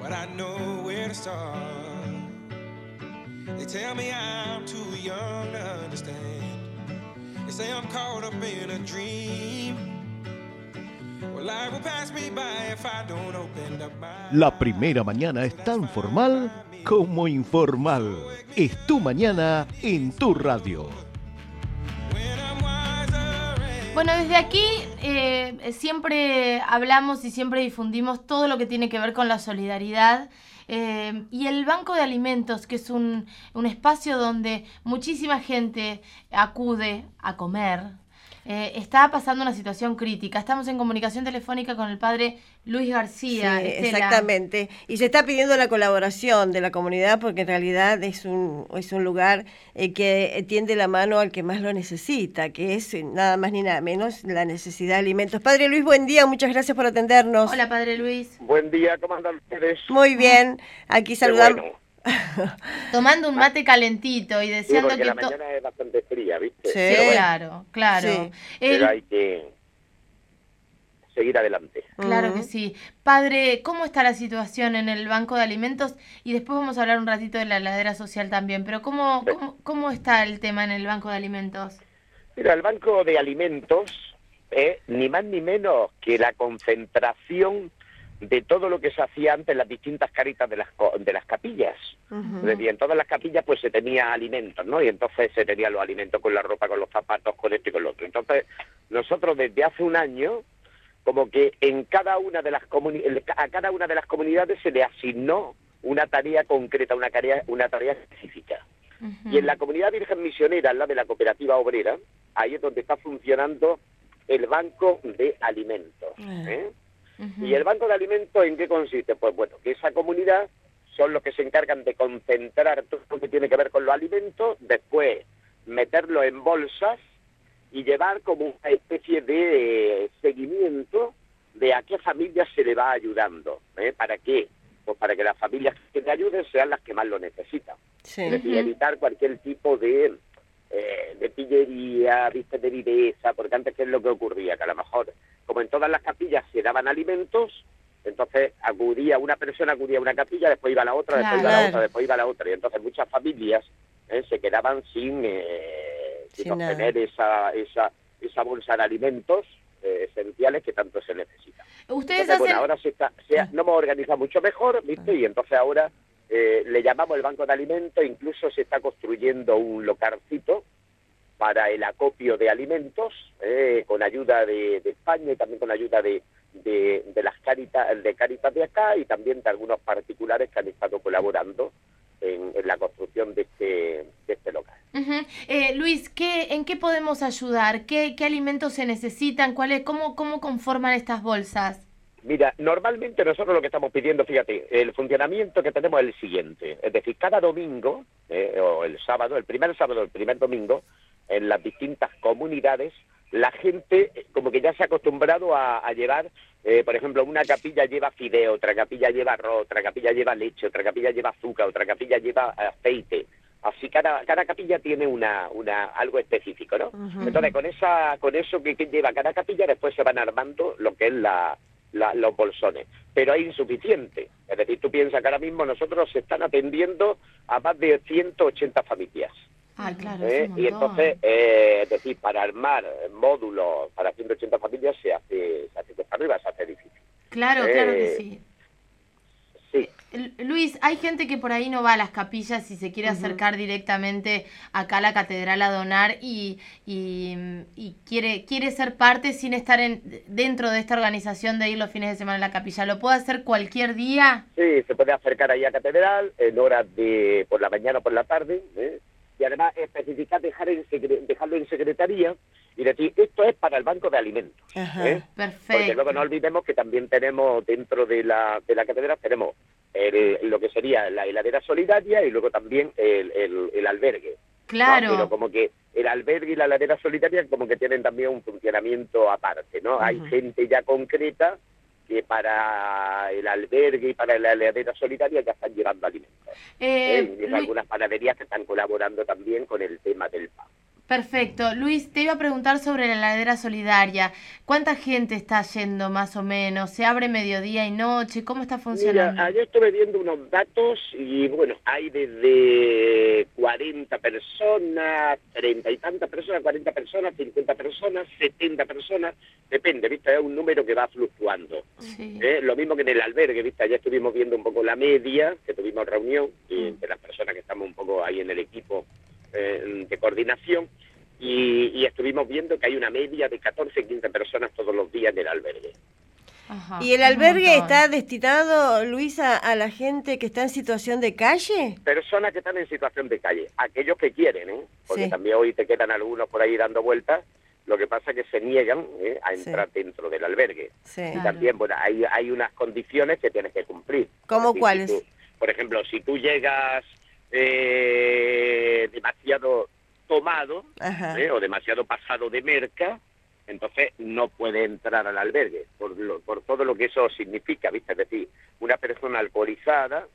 but I know where to start. They tell me I'm too young to understand. They say I'm caught up in a dream. Well, life will pass me by if I don't open up my eyes. La primera mañana es tan formal como informal. Es tu mañana en tu radio. Bueno, desde aquí siempre hablamos y siempre difundimos todo lo que tiene que ver con la solidaridad. Y el Banco de Alimentos, que es un espacio donde muchísima gente acude a comer, está pasando una situación crítica. Estamos en comunicación telefónica con el padre Luis García. Sí, Estela. exactamente. Y se está pidiendo la colaboración de la comunidad porque en realidad es un lugar que tiende la mano al que más lo necesita, que es nada más ni nada menos la necesidad de alimentos. Padre Luis, buen día, muchas gracias por atendernos. Hola, padre Luis. Buen día, ¿cómo andan ustedes? Muy bien, aquí Qué saludamos. bueno. Tomando un mate calentito y Sí, deseando porque que la mañana es bastante fría, ¿viste? Sí. Sí, claro, claro. Sí. Pero hay que seguir adelante. Claro que sí. Padre, ¿cómo está la situación en el Banco de Alimentos? Y después vamos a hablar un ratito de la heladera social también, pero ¿cómo está el tema en el Banco de Alimentos? Mira, el Banco de Alimentos es ni más ni menos que la concentración de todo lo que se hacía antes en las distintas caritas de las capillas. Ujú. Es decir, en todas las capillas pues se tenía alimentos, ¿no? Y entonces se tenían los alimentos con la ropa, con los zapatos, con esto y con lo otro. Entonces, nosotros desde hace un año, como que en cada una de las a cada una de las comunidades se le asignó una tarea concreta, una tarea específica. Ujú. Y en la comunidad Virgen Misionera, la de la cooperativa obrera, ahí es donde está funcionando el Banco de Alimentos, ¿eh? Ujú. ¿Y el Banco de Alimentos en qué consiste? Pues bueno, que esa comunidad son los que se encargan de concentrar todo lo que tiene que ver con los alimentos, después meterlo en bolsas y llevar como una especie de seguimiento de a qué familias se le va ayudando. ¿Para qué? Pues para que las familias que te ayuden sean las que más lo necesitan. Sí. Es decir, evitar cualquier tipo de pillería, viste, de viveza, porque antes ¿qué es lo que ocurría? Que a lo mejor, como en todas las capillas se daban alimentos, entonces una persona acudía a una capilla, después iba a la otra, después iba a la Claro. otra, después iba a la otra, y entonces muchas familias se quedaban sin Sin obtener esa bolsa de alimentos esenciales que tanto se necesitan. Ustedes Entonces, bueno, hacen... ahora no hemos organizado mucho mejor, ¿viste? Y entonces ahora le llamamos el Banco de Alimentos, incluso se está construyendo un localcito para el acopio de alimentos, con ayuda de España y también con ayuda de las Cáritas de acá y también de algunos particulares que han estado colaborando en la construcción de este local. Ujú. Luis, ¿en qué podemos ayudar? ¿Qué alimentos se necesitan? ¿Cómo conforman estas bolsas? Mira, normalmente nosotros lo que estamos pidiendo, fíjate, el funcionamiento que tenemos es el siguiente, es decir, cada domingo, o el primer sábado, el primer domingo, en las distintas comunidades, la gente como que ya se ha acostumbrado a llevar, por ejemplo, una capilla lleva fideo, otra capilla lleva arroz, otra capilla lleva leche, otra capilla lleva azúcar, otra capilla lleva aceite. Así cada capilla tiene algo específico, ¿no? Ujú. Entonces con eso que lleva cada capilla después se van armando lo que es los bolsones, pero es insuficiente. Es decir, tú piensas que ahora mismo nosotros se están atendiendo a más de 180 familias. Ah, claro, es un Y montón. entonces, es decir, para armar módulos para 180 familias se hace cuesta arriba, se hace difícil. Claro que sí. Sí, Luis, hay gente que por ahí no va a las capillas y se quiere acercar directamente acá a la catedral a donar y quiere ser parte sin estar dentro de esta organización de ir los fines de semana a la capilla. ¿Lo puede hacer cualquier día? sí, se puede acercar ahí a catedral en horas de por la mañana o por la tarde, y además especificar dejarlo en secretaría y decir, esto es para el Banco de Alimentos. Ajá. Porque Perfecto. luego no olvidemos que también tenemos dentro de la catedral tenemos lo que sería la heladera solidaria y luego también el albergue. Claro. ¿no? Pero como que el albergue y la heladera solidaria como que tienen también un funcionamiento aparte, ¿no? Hay gente ya concreta que para el albergue y para la heladera solidaria ya están llevando alimentos. Y hay algunas panaderías que están colaborando también con el tema del pan. Perfecto. Luis, te iba a preguntar sobre la heladera solidaria. ¿Cuánta gente está yendo más o menos? ¿Se abre mediodía y noche? ¿Cómo está funcionando? Mira, ayer estuve viendo unos datos y bueno, hay desde 40 personas, 30 y tantas personas, 40 personas, 50 personas, 70 personas, depende, ¿viste? Es un número que va fluctuando. Sí. Lo mismo que en el albergue, ¿viste? Ayer estuvimos viendo un poco la media, que tuvimos reunión, y de las personas que estamos un poco ahí en el equipo de coordinación, y estuvimos viendo que hay una media de 14 y 15 personas todos los días en el albergue. Ajá, ¿Y el un albergue montón. está destinado, Luisa, a la gente que está en situación de calle? Personas que están en situación de calle, aquellos que quieren, porque Sí. también hoy te quedan algunos por ahí dando vueltas, lo que pasa es que se niegan a entrar dentro del albergue. Sí. Y Claro. también, bueno, hay unas condiciones que tienes que cumplir. ¿Cómo Es decir, cuáles? si tú, por ejemplo, si tú llegas demasiado tomado Ajá. o demasiado pasado de merca, entonces no puede entrar al albergue, por todo lo que eso significa, ¿viste? Es decir, una persona alcoholizada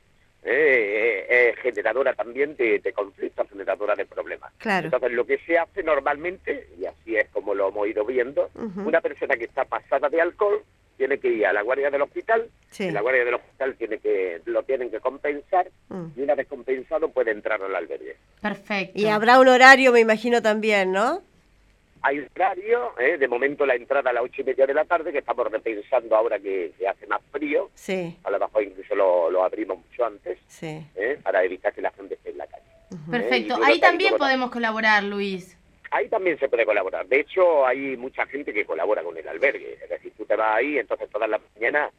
es generadora también de conflictos, generadora de problemas. Claro. Entonces, lo que se hace normalmente, y así es como lo hemos ido viendo, Ujú. una persona que está pasada de alcohol tiene que ir a la guardia del hospital, Sí. y la guardia del hospital lo tienen que compensar, Mm. y una vez compensado puede entrar al albergue. Perfecto. Y habrá un horario, me imagino también, ¿no? Hay un horario, de momento la entrada a las 8:30 de la tarde, que estamos repensando ahora que hace más frío, Sí, a lo mejor incluso lo abrimos mucho antes, sí. para evitar que la gente esté en la calle. Perfecto. Y luego Ahí está también luego podemos colaborar, Luis. Ahí también se puede colaborar. De hecho, hay mucha gente que colabora con el albergue. Es decir, tú te vas ahí, entonces todas las mañanas,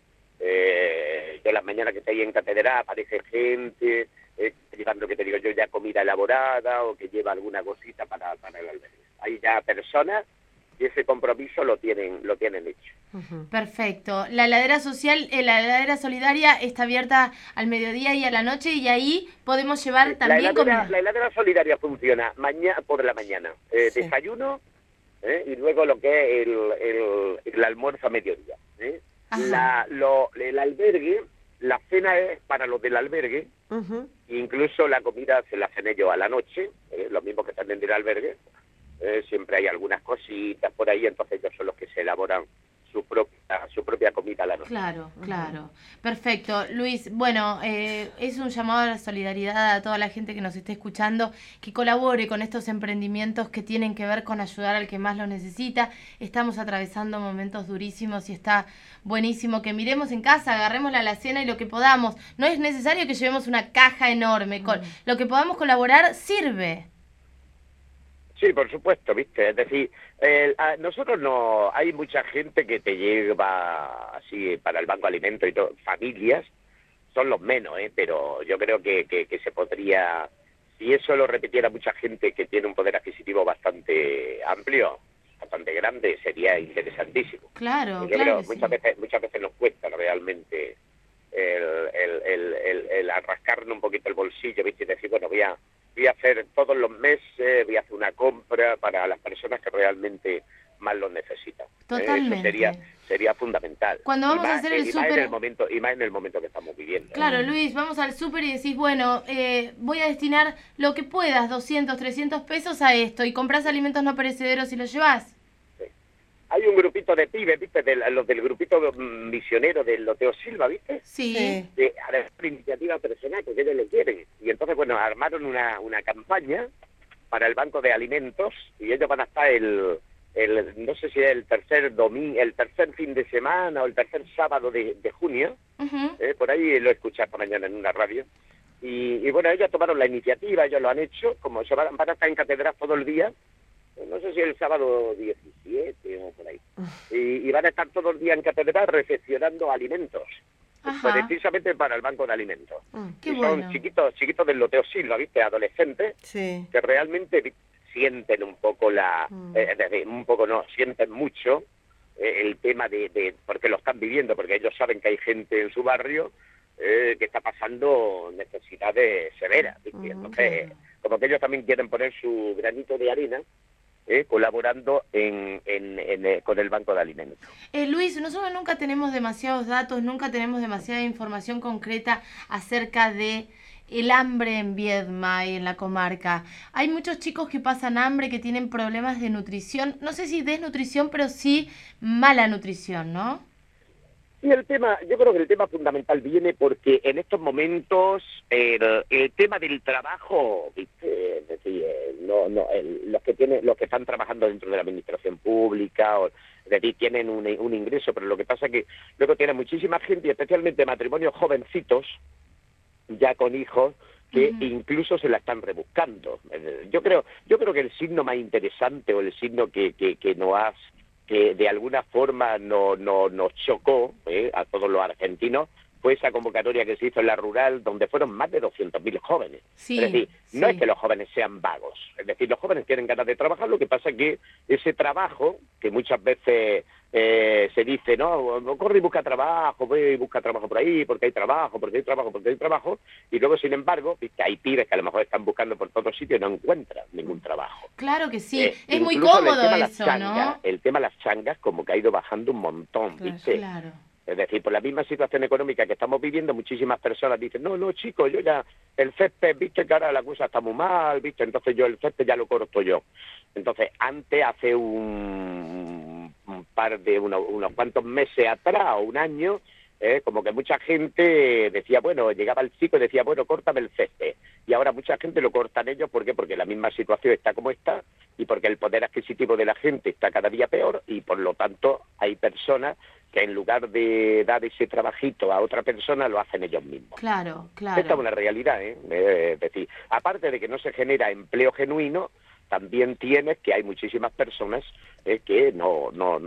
yo las mañanas que estoy en catedral, aparece gente llevando, que te digo yo, ya comida elaborada o que lleva alguna cosita para el albergue. Hay ya personas que ese compromiso lo tienen hecho. Ujú. Perfecto. La heladera social, la heladera solidaria está abierta al mediodía y a la noche y ahí podemos llevar también comida. La heladera solidaria funciona por la mañana. Sí. Desayuno y luego lo que es el almuerzo a mediodía. Ajá. El albergue, la cena es para los del albergue, Ujú. incluso la comida se la hacen ellos a la noche, los mismos que están en el albergue. Siempre hay algunas cositas por ahí, entonces ellos son los que se elaboran su propia comida a la noche. Claro, claro. Perfecto. Luis, bueno, es un llamado a la solidaridad a toda la gente que nos esté escuchando, que colabore con estos emprendimientos que tienen que ver con ayudar al que más lo necesita. Estamos atravesando momentos durísimos y está buenísimo que miremos en casa, agarremos la alacena y lo que podamos. No es necesario que llevemos una caja enorme. Con lo que podamos colaborar sirve. Sí, por supuesto, ¿viste? Es decir, nosotros no... Hay mucha gente que te lleva así para el banco de alimentos y todo, familias, son los menos, pero yo creo que se podría... Si eso lo repitiera mucha gente que tiene un poder adquisitivo bastante amplio, bastante grande, sería interesantísimo. Claro, Yo claro creo que sí. muchas veces nos cuesta realmente el arrascarnos un poquito el bolsillo, ¿viste? Y decir, bueno, voy a hacer todos los meses, voy a hacer una compra para las personas que realmente más lo necesitan. Totalmente. Eso sería fundamental. Cuando vamos a hacer el y más súper- y más en el momento que estamos viviendo. Claro, Luis, vamos al súper y decís, bueno, voy a destinar lo que puedas, 200, 300 pesos a esto, y compras alimentos no perecederos y los llevas. Hay un grupito de pibes, ¿viste? Los del grupito misionero del Loteo Silva, ¿viste? Sí. Sí. De hacer una iniciativa personal, porque ellos lo quieren. Y entonces, bueno, armaron una campaña para el banco de alimentos y ellos van a estar no sé si es el tercer fin de semana o el tercer sábado de junio, Ujú. por ahí lo escuché esta mañana en una radio. Y bueno, ellos tomaron la iniciativa, ellos lo han hecho, como se van a estar en catedral todo el día, no sé si el sábado 17 o por ahí, y van a estar todo el día en catedral recepcionando alimentos, Ajá. precisamente para el banco de alimentos. Qué Y bueno. son chiquitos del Loteo Silva, ¿viste? Adolescentes Sí. que realmente sienten un poco sienten mucho el tema de porque lo están viviendo, porque ellos saben que hay gente en su barrio que está pasando necesidades severas, ¿viste? Entonces, como que ellos también quieren poner su granito de arena colaborando con el banco de alimentos. Luis, nosotros nunca tenemos demasiados datos, nunca tenemos demasiada información concreta acerca de el hambre en Viedma y en la comarca. Hay muchos chicos que pasan hambre, que tienen problemas de nutrición, no sé si desnutrición, pero sí mala nutrición, ¿no? Y yo creo que el tema fundamental viene porque en estos momentos el tema del trabajo, ¿viste? Es decir, los que están trabajando dentro de la administración pública, es decir, tienen un ingreso, pero lo que pasa es que luego tiene muchísima gente, y especialmente matrimonios jovencitos, ya con hijos, que incluso se la están rebuscando. Yo creo que el signo más interesante, o el signo que de alguna forma nos chocó a todos los argentinos, fue esa convocatoria que se hizo en la rural, donde fueron más de 200.000 jóvenes. Sí, es decir, no es que los jóvenes sean vagos, es decir, los jóvenes tienen ganas de trabajar, lo que pasa es que ese trabajo, que muchas veces se dice, no, corre y busca trabajo, ve y busca trabajo por ahí, porque hay trabajo, y luego, sin embargo, ¿viste? Hay pibes que a lo mejor están buscando por todos sitios y no encuentran ningún trabajo. Claro que sí, es muy Incluso cómodo eso, changas, ¿no? el tema de las changas como que ha ido bajando un montón, ¿viste? Claro. Es decir, por la misma situación económica que estamos viviendo, muchísimas personas dicen, no, chicos, yo ya, el césped, viste que ahora la cosa está muy mal, viste, entonces yo el césped ya lo corto yo. Entonces, antes, hace unos cuantos meses atrás, o un año, como que mucha gente decía, bueno, llegaba el chico y decía, bueno, córtame el césped. Y ahora mucha gente lo cortan ellos, ¿por qué? Porque la misma situación está como está, y porque el poder adquisitivo de la gente está cada día peor, y por lo tanto hay personas que en lugar de dar ese trabajito a otra persona, lo hacen ellos mismos. Claro. Esta es una realidad, es decir, aparte de que no se genera empleo genuino, también tienes que hay muchísimas personas que no,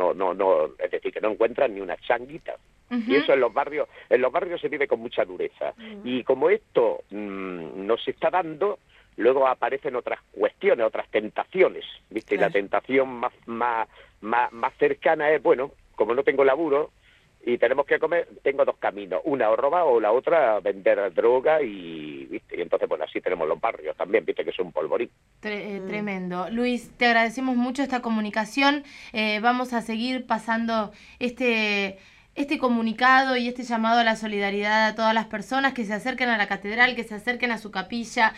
es decir, que no encuentran ni una changuita. Y eso en los barrios se vive con mucha dureza. Y como esto no se está dando, luego aparecen otras cuestiones, otras tentaciones, ¿viste? Claro. Y la tentación más cercana es, bueno, como no tengo laburo y tenemos que comer, tengo dos caminos, una o robar o la otra vender droga ¿viste? Y entonces, bueno, así tenemos los barrios también, viste que es un polvorín. Tremendo. Luis, te agradecemos mucho esta comunicación. Vamos a seguir pasando este comunicado y este llamado a la solidaridad a todas las personas que se acerquen a la catedral, que se acerquen a su capilla,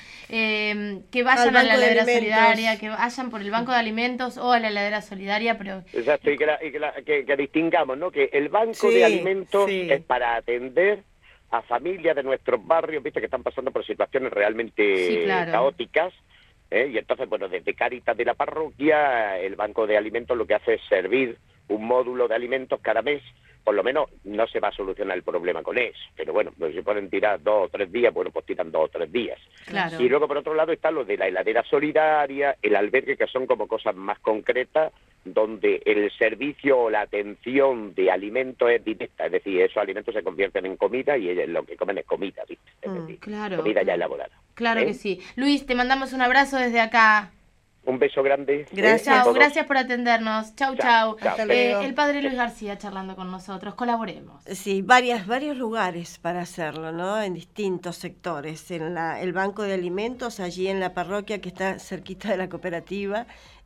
que vayan a la heladera solidaria, que vayan por el banco de alimentos o a la heladera solidaria. Pero exacto, y que distingamos, ¿no? Que el banco de alimentos es para atender a familias de nuestros barrios, viste, que están pasando por situaciones realmente caóticas. Y entonces, bueno, desde Cáritas de la parroquia, el banco de alimentos lo que hace es servir un módulo de alimentos cada mes. Por lo menos no se va a solucionar el problema con eso, pero bueno, pues si pueden tirar 2 o 3 días, bueno, pues tiran 2 o 3 días. Claro. Y luego, por otro lado, está lo de la heladera solidaria, el albergue, que son como cosas más concretas, donde el servicio o la atención de alimentos es directa, es decir, esos alimentos se convierten en comida y lo que comen es comida, ¿viste? Es decir, comida ya elaborada. Claro que sí. Luis, te mandamos un abrazo desde acá. Un beso grande. Gracias, gracias por atendernos. Chau. Hasta luego. El padre Luis García charlando con nosotros. Colaboremos. Sí, varios lugares para hacerlo, ¿no? En distintos sectores. El banco de alimentos, allí en la parroquia que está cerquita de la cooperativa,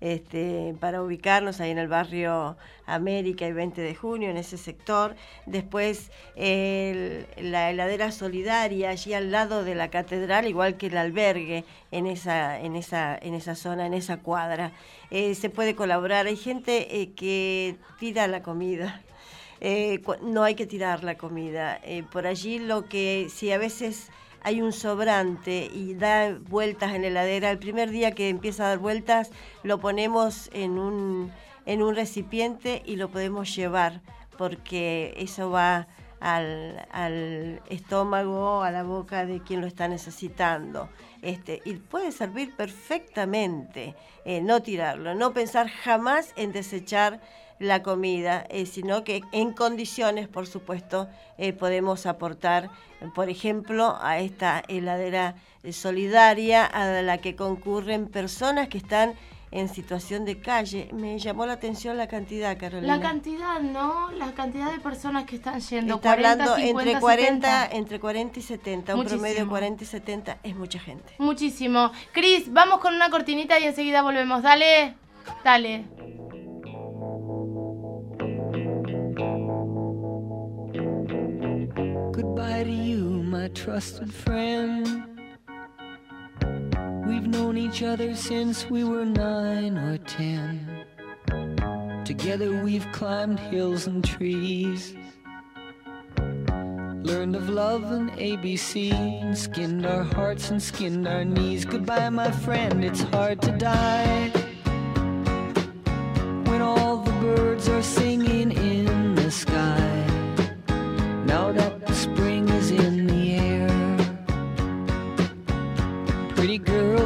para ubicarnos ahí en el barrio América y 20 de junio, en ese sector. Después la heladera solidaria, allí al lado de la catedral, igual que el albergue, en esa zona, en esa cuadra. Se puede colaborar. Hay gente que tira la comida. No hay que tirar la comida. Por allí si a veces hay un sobrante y da vueltas en la heladera, el primer día que empieza a dar vueltas lo ponemos en un recipiente y lo podemos llevar, porque eso va al estómago, a la boca de quien lo está necesitando. Y puede servir perfectamente, no tirarlo, no pensar jamás en desechar la comida, sino que en condiciones, por supuesto, podemos aportar, por ejemplo, a esta heladera solidaria a la que concurren personas que están en situación de calle. Me llamó la atención la cantidad, Carolina. La cantidad, ¿no? La cantidad de personas que están yendo. Está 40, hablando 50, entre 40 y 70. Muchísimo. Un promedio de 40 y 70 es mucha gente. Muchísimo. Cris, vamos con una cortinita y enseguida volvemos. Dale. Goodbye to you, my trusted friend. We've known each other since we were 9 or 10. Together we've climbed hills and trees, learned of love and ABC, and skinned our hearts and skinned our knees. Goodbye, my friend, it's hard to die when all the birds are